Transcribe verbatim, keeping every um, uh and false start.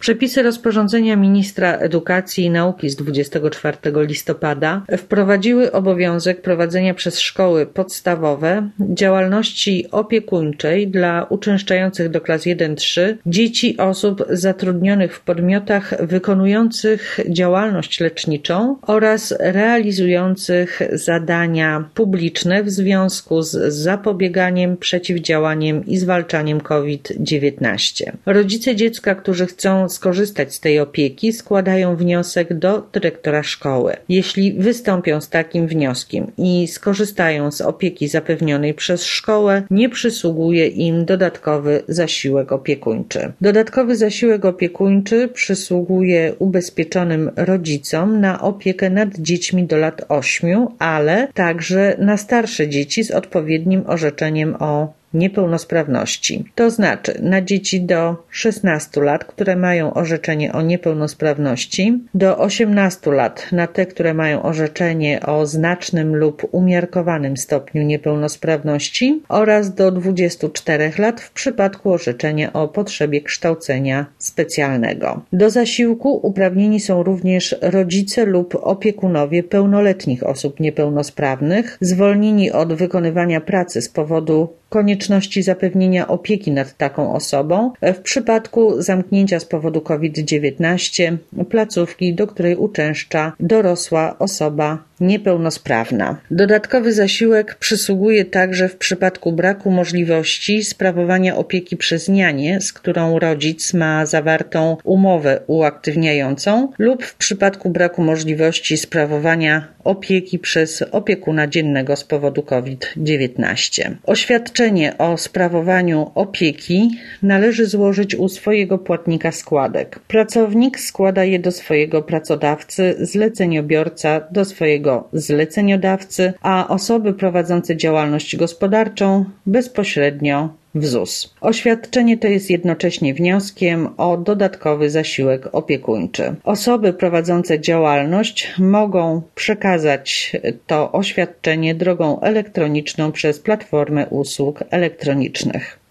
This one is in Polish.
Przepisy rozporządzenia ministra edukacji i nauki z dwudziestego czwartego listopada wprowadziły obowiązek prowadzenia przez szkoły podstawowe działalności opiekuńczej dla uczęszczających do klas jeden trzy dzieci osób zatrudnionych w podmiotach wykonujących działalność leczniczą oraz realizujących zadania publiczne w związku z zapobieganiem, przeciwdziałaniem i zwalczaniem COVID dziewiętnaście. Rodzice dziecka, którzy chcą skorzystać z tej opieki, składają wniosek do dyrektora szkoły. Jeśli wystąpią z takim wnioskiem i skorzystają z opieki zapewnionej przez szkołę, nie przysługuje im dodatkowy zasiłek opiekuńczy. Dodatkowy zasiłek opiekuńczy przysługuje ubezpieczonym rodzicom na opiekę nad dziećmi do lat ośmiu, ale także na starsze dzieci z odpowiednim orzeczeniem o niepełnosprawności. To znaczy na dzieci do szesnastu lat, które mają orzeczenie o niepełnosprawności, do osiemnastu lat na te, które mają orzeczenie o znacznym lub umiarkowanym stopniu niepełnosprawności oraz do dwudziestu czterech lat w przypadku orzeczenia o potrzebie kształcenia specjalnego. Do zasiłku uprawnieni są również rodzice lub opiekunowie pełnoletnich osób niepełnosprawnych, zwolnieni od wykonywania pracy z powodu konieczności zapewnienia opieki nad taką osobą w przypadku zamknięcia z powodu COVID dziewiętnaście placówki, do której uczęszcza dorosła osoba niepełnosprawna. Dodatkowy zasiłek przysługuje także w przypadku braku możliwości sprawowania opieki przez nianię, z którą rodzic ma zawartą umowę uaktywniającą, lub w przypadku braku możliwości sprawowania opieki przez opiekuna dziennego z powodu COVID dziewiętnaście. Oświadczenie o sprawowaniu opieki należy złożyć u swojego płatnika składek. Pracownik składa je do swojego pracodawcy, zleceniobiorca do swojego zleceniodawcy, a osoby prowadzące działalność gospodarczą bezpośrednio w Z U S. Oświadczenie to jest jednocześnie wnioskiem o dodatkowy zasiłek opiekuńczy. Osoby prowadzące działalność mogą przekazać to oświadczenie drogą elektroniczną przez platformę usług elektronicznych.